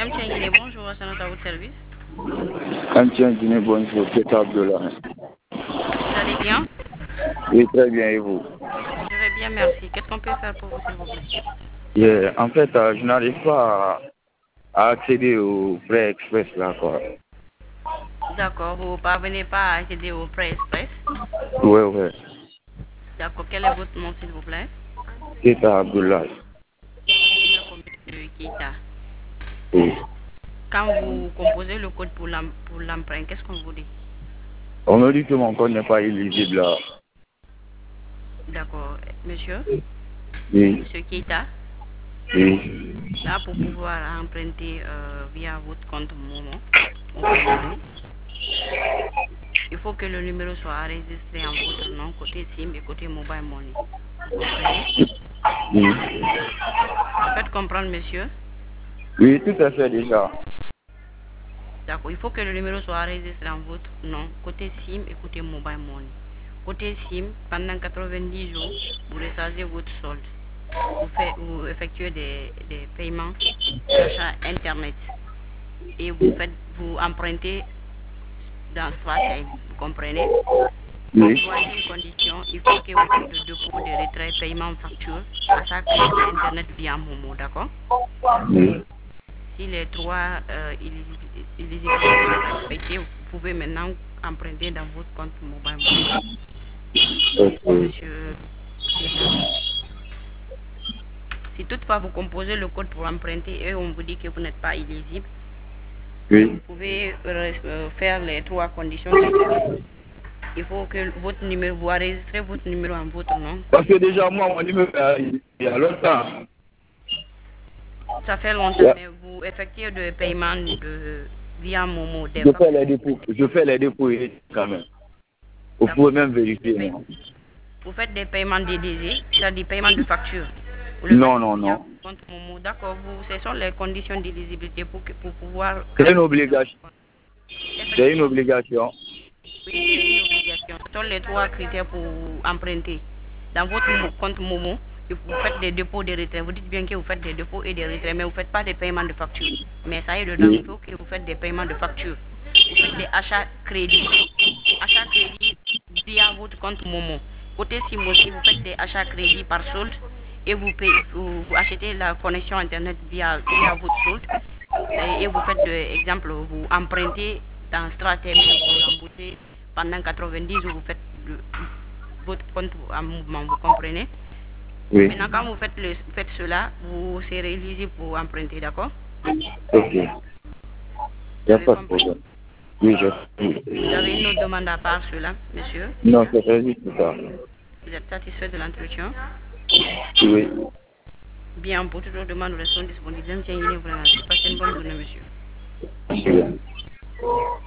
MTN Guinée, bonjour, c'est notre à votre service. MTN Guinée, bonjour, c'est Abdullah. Vous allez bien? Oui, très bien, et vous? Je vais bien, merci. Qu'est-ce qu'on peut faire pour vous, s'il vous plaît? En fait, je n'arrive pas à accéder au prêt express là, quoi. D'accord, vous ne parvenez pas à accéder au prêt express? Ouais. D'accord, quel est votre nom, s'il vous plaît? C'est Abdullah. D'accord, monsieur Keita. Oui. Quand vous composez le code pour l'emprunt, qu'est-ce qu'on vous dit? On me dit que mon code n'est pas éligible là. D'accord, monsieur? Oui. Monsieur Keita? Oui. Là, pour pouvoir emprunter via votre compte Momo, Mobile Money, il faut que le numéro soit enregistré en votre nom, côté SIM et côté Mobile Money. Vous comprenez? Oui. Vous faites comprendre, monsieur? Oui, tout à fait déjà. D'accord, il faut que le numéro soit enregistré en votre nom, côté SIM et côté Mobile Money. Côté SIM, pendant 90 jours, vous rechargez votre solde. Vous effectuez des paiements d'achat Internet et vous empruntez dans Swisscom, vous comprenez? Oui. Voici une condition, il faut que vous faites le dépôt de retrait paiement facture, achat crédit Internet via Momo, d'accord? Oui. Si les trois éligibilités sont respectées, vous pouvez maintenant emprunter dans votre compte Mobile Money. Ok. Monsieur Keita, si toutefois vous composez le code pour emprunter et on vous dit que vous n'êtes pas éligible, vous Oui. pouvez faire les trois conditions que j'ai dit. Il faut que votre numéro, vous enregistrez votre numéro en votre nom. Parce que déjà, moi, mon numéro, il y a longtemps. Ça fait longtemps, mais vous effectuez des paiements via Momo, des Je fais factures. les dépôts. Je fais les dépôts quand même. Vous D'accord. pouvez même vérifier. Non, Vous faites des paiements dédiés, c'est-à-dire paiement de facture. Vous le faites non. via Non. votre compte Momo. D'accord, ce sont les conditions d'éligibilité pour pouvoir C'est une emprunter dans votre obligation. compte. C'est une Effectivement, obligation. oui, c'est une obligation. Ce sont les trois critères pour emprunter. Dans votre compte Momo, vous faites des dépôts, des retraits. Vous dites bien que vous faites des dépôts et des retraits, mais vous ne faites pas des paiements de facture. Mais ça y est dedans, il Oui. faut que vous faites des paiements de facture. Vous faites des achats crédits. Achats crédits via votre compte Momo. Côté SIM aussi, vous faites des achats crédits par solde et vous achetez la connexion Internet via votre solde. Et vous faites, exemple, vous empruntez dans Stratem et vous remboursez pendant 90 jours, vous faites votre compte en mouvement, vous comprenez? Oui. Maintenant, quand vous faites cela, vous serez éligible pour emprunter, d'accord? Ok. Il Vous n'y a avez pas de compris? problème. Oui, Vous avez une autre demande à part cela, monsieur Non, Keita? c'est juste ça. Vous êtes satisfait de l'entretien? Oui. Bien, pour toute autre demande, nous restons disponibles. J'aime bien, il est vraiment. Passez une bonne journée, monsieur. Oui.